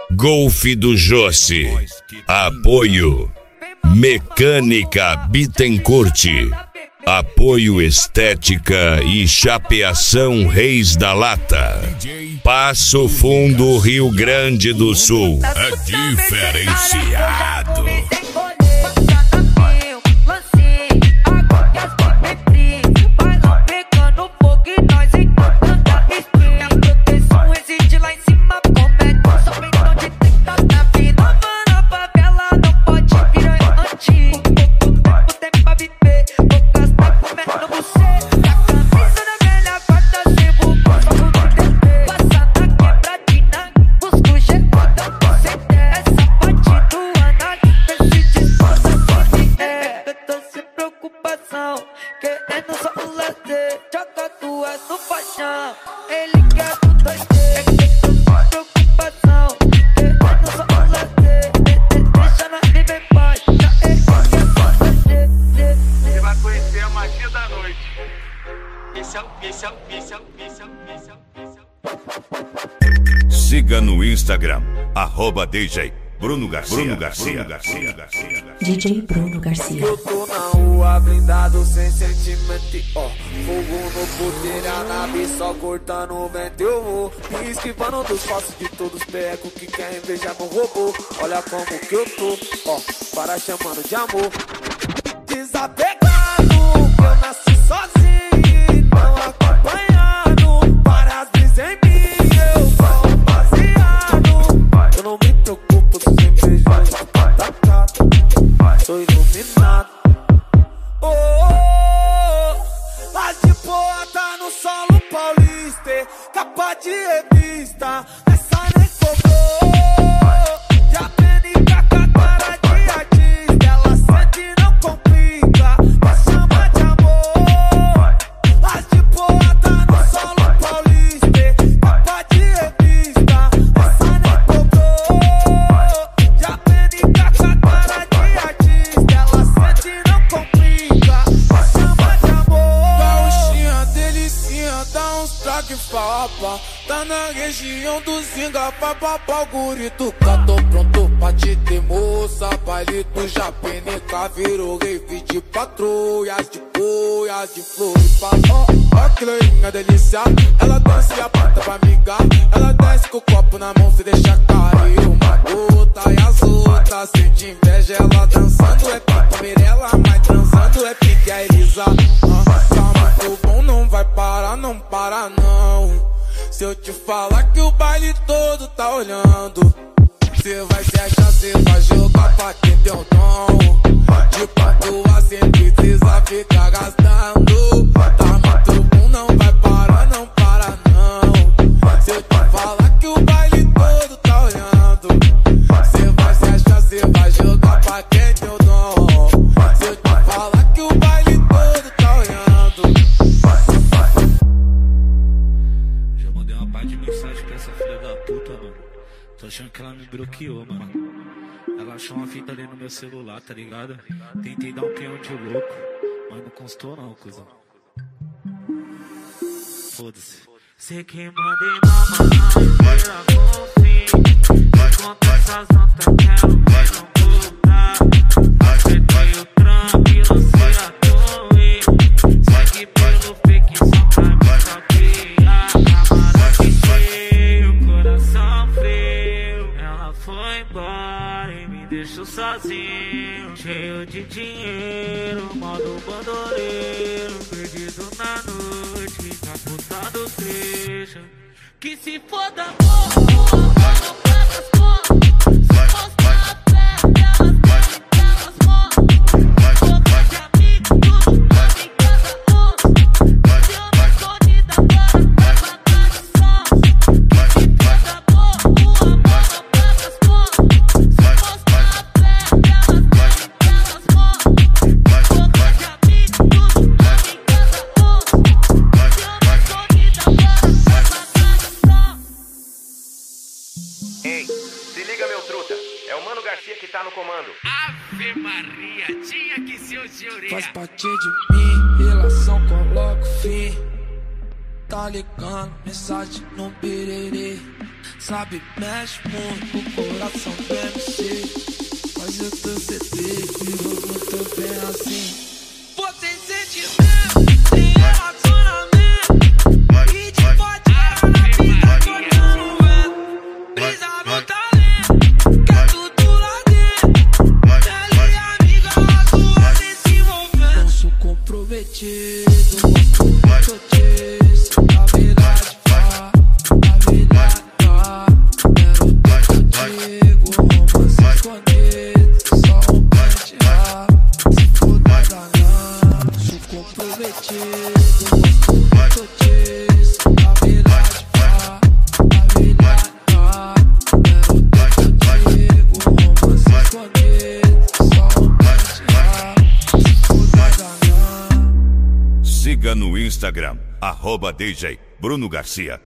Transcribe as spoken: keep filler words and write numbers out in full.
Golf do Jossi. Apoio Mecânica Bittencourt. Apoio Estética e Chapeação Reis da Lata. Passo Fundo, Rio Grande do Sul. É diferenciado. Siga no Instagram, arroba D J Bruno Garcia. Bruno Garcia. Garcia. D J Bruno Garcia. Eu tô na rua blindado sem sentimento, ó. Fogo no puteiro, a nave só cortando o vento. Eu vou me esquivando dos falsos de todos os pecos que querem beijar meu robô. Olha como que eu tô, ó, para chamando de amor. Desapegado, que eu nasci sozinho, não acompanhado. Várias vezes em mim, eu sou baseado. Eu não me preocupo se invejoso tá atacado. Sou iluminado. Oh, oh, oh. Lá de boa tá no solo paulista, capa de revista, essa nem cobrou. Já aprende com a cara de artista, ela sente e não complica, me chama de amor. Lá de boa tá no solo paulista, capa de revista, essa nem cobrou. Já aprende com a cara de artista, ela sente e não complica, me chama de amor. Gauchinha, delicinha, dá uns traque fapa. Tá na região do Zinga, papapá, o guri do cá. Tô pronto pra te ter, moça. Baile do Japenica virou rave de patrulhas, de boias, de flores. Ó, ó, que loirinha delícia. Ela dança e aponta pra amiga. Ela desce com o copo na mão, se deixa cair uma gota. E as outras sente inveja, ela dançando é pique Mirella, mas transando é pique a Elisa. Ah, tá muito bom, não vai parar, não para não. Se eu te falar que o baile todo tá olhando, cê vai se achar, cê vai jogar pra quem tem o dom. De quanto assim precisa ficar gastando. Tá muito bom, não vai parar, não para não. Se eu te falar que o baile todo tá olhando, cê vai se achar, cê vai jogar pra quem tem o dom. Se eu te falar que o baile todo tá olhando. Já mandei uma parte de mensagem pra essa filha da puta, mano. Tô achando que ela me bloqueou, mano. Ela achou uma fita ali no meu celular, tá ligado? Tentei dar um peão de louco, mas não constou não, cuzão. Foda-se. Cê que mandei mamar, vira confim. Conta essas notas, quero ver não voltar. Cê tem o tranquilo, se a torre. Segue pelo fake, só pra me saquear. Camarada cheio, coração frio. Ela foi embora e me deixou sozinho, cheio de dinheiro, modo bandoleiro, perdido na noite, na puta do trecho. Que se foda, porra, não paga as contas. Se mostra a fé, elas querem que elas morram. Boca de amigo, tudo pra mim, cada onze. Se eu não escondida, agora vai pagar de som. Que se foda, porra, o amor não paga as contas. Se mostra a fé, elas querem que elas morram. Boca de amigo, tudo pra mim, cada onze. Se eu não escondida, agora vai pagar de som. Ei, se liga, meu truta. É o Mano Garcia que tá no comando. Ave Maria, tinha que ser o senhoria. Faz parte de mim, relação coloca o fim. Tá ligando, mensagem no pererê. sabe, mexe muito o coração do M C. Mas eu tô certeza que eu não tô bem assim. Você sente mesmo, sem relacionamento. E te pode na vida cortando vento. Brisa no talento, quer tudo lá dentro. Pele amiga, a sua nem se envolvendo. Não sou comprometido, gosto disso. A verdade fala, a verdade fala. Quero ter contigo, romance escondido. Só um pente lá, se for da ganância. Sou comprometido, gosto disso. A verdade fala, a verdade fala. Quero ter contigo, romance escondido. Só um pente lá, se for da ganância. Siga no Instagram, arroba D J Bruno Garcia.